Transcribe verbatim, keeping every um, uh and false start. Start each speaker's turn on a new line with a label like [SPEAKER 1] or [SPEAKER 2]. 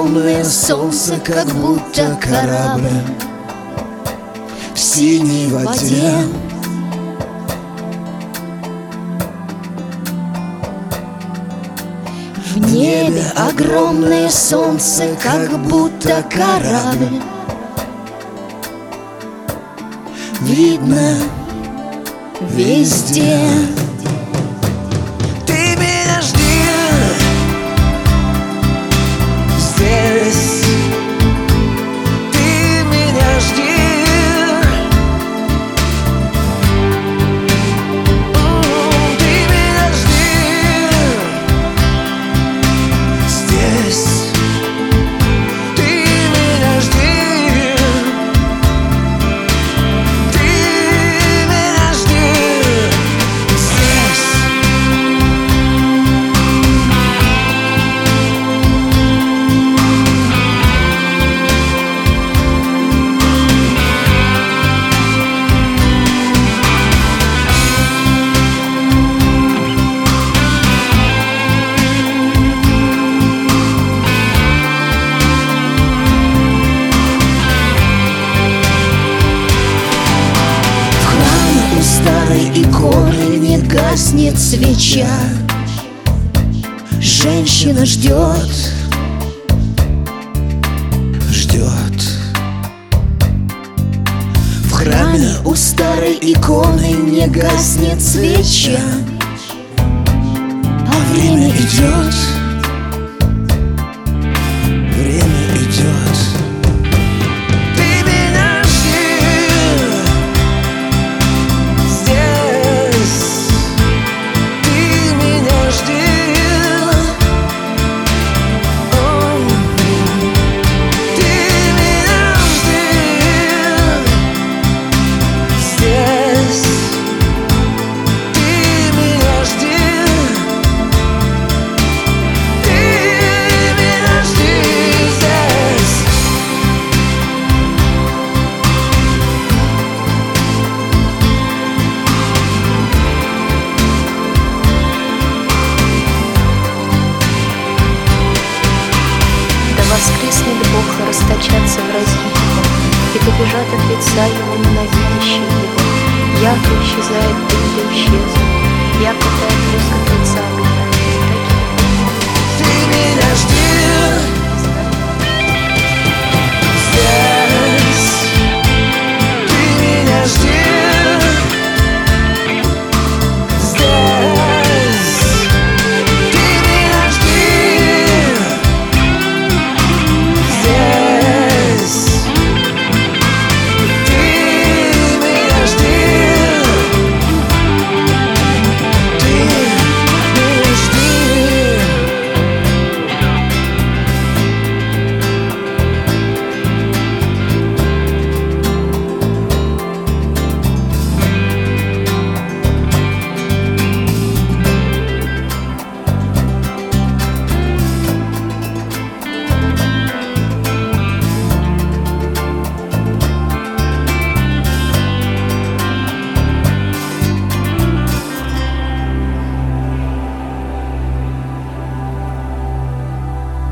[SPEAKER 1] огромное солнце, как будто корабль в синей воде. В небе огромное солнце, как будто корабль. Видно везде.
[SPEAKER 2] Ты меня жди здесь, ты меня жди. Ты меня жди здесь, ты меня жди. Ты меня жди здесь.
[SPEAKER 1] Старой иконы не гаснет свеча. Женщина ждет,
[SPEAKER 2] Ждет
[SPEAKER 1] в храме у старой иконы не гаснет свеча. А время идет,
[SPEAKER 2] время идет. Ты меня жди здесь, ты меня жди. О, ты меня жди здесь, ты меня жди. Ты меня жди здесь.
[SPEAKER 3] Да воскреснет Бог, расточаться в различиях, и побежат от лица Его ненавидящие Его. Яко исчезает дым, да исчезнет.